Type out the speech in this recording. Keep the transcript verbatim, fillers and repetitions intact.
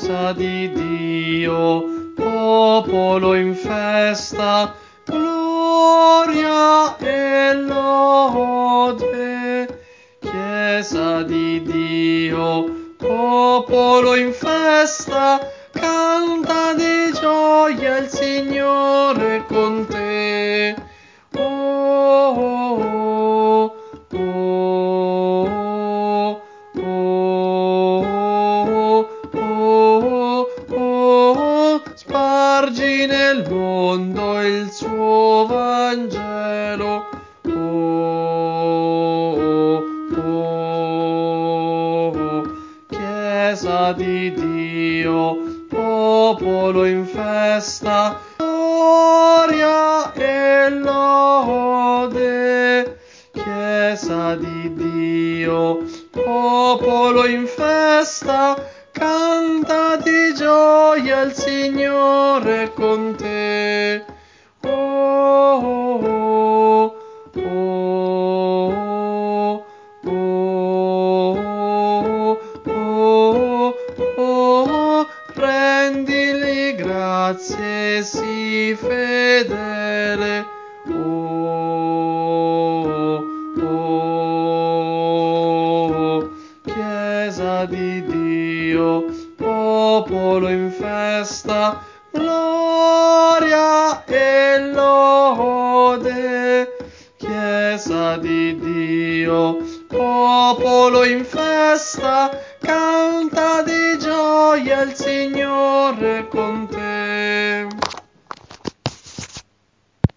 Chiesa di Dio, popolo in festa, gloria e lode. Chiesa di Dio, popolo in festa, canta di gioia, il Signore è con te. Oh, oh, oh, oh, oh, oh, spargi nel mondo il suo Vangelo. Oh, oh, Chiesa di Dio, popolo in festa, gloria e lode. Chiesa di Dio, popolo in festa, canta di gioia, il Signore è con te. Oh, oh, oh, oh, oh, oh, rendili grazie, sii fedele. Oh, oh, Chiesa di Dio, popolo in festa, gloria e lode. Chiesa di Dio, popolo in festa, canta